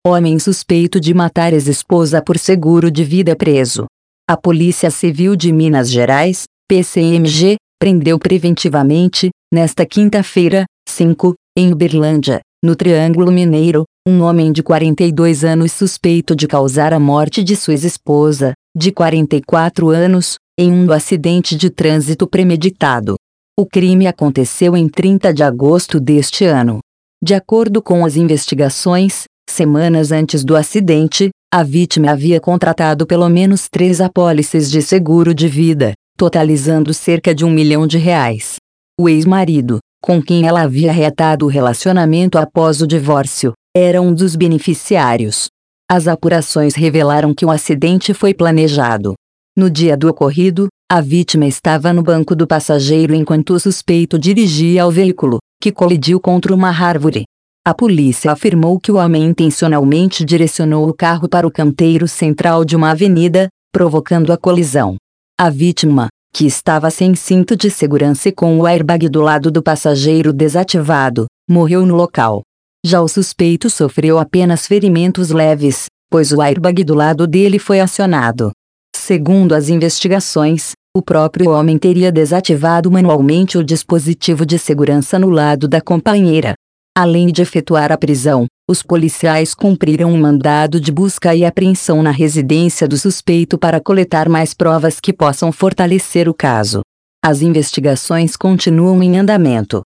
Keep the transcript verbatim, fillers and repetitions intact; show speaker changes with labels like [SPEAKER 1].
[SPEAKER 1] Homem suspeito de matar ex-esposa por seguro de vida preso. A Polícia Civil de Minas Gerais, P C M G, prendeu preventivamente, nesta quinta-feira, cinco, em Uberlândia, no Triângulo Mineiro, um homem de quarenta e dois anos suspeito de causar a morte de sua ex-esposa, de quarenta e quatro anos, em um acidente de trânsito premeditado. O crime aconteceu em trinta de agosto deste ano. De acordo com as investigações, semanas antes do acidente, a vítima havia contratado pelo menos três apólices de seguro de vida, totalizando cerca de um milhão de reais. O ex-marido, com quem ela havia reatado o relacionamento após o divórcio, era um dos beneficiários. As apurações revelaram que o acidente foi planejado. No dia do ocorrido, a vítima estava no banco do passageiro enquanto o suspeito dirigia o veículo, que colidiu contra uma árvore. A polícia afirmou que o homem intencionalmente direcionou o carro para o canteiro central de uma avenida, provocando a colisão. A vítima, que estava sem cinto de segurança e com o airbag do lado do passageiro desativado, morreu no local. Já o suspeito sofreu apenas ferimentos leves, pois o airbag do lado dele foi acionado. Segundo as investigações, o próprio homem teria desativado manualmente o dispositivo de segurança no lado da companheira. Além de efetuar a prisão, os policiais cumpriram um mandado de busca e apreensão na residência do suspeito para coletar mais provas que possam fortalecer o caso. As investigações continuam em andamento.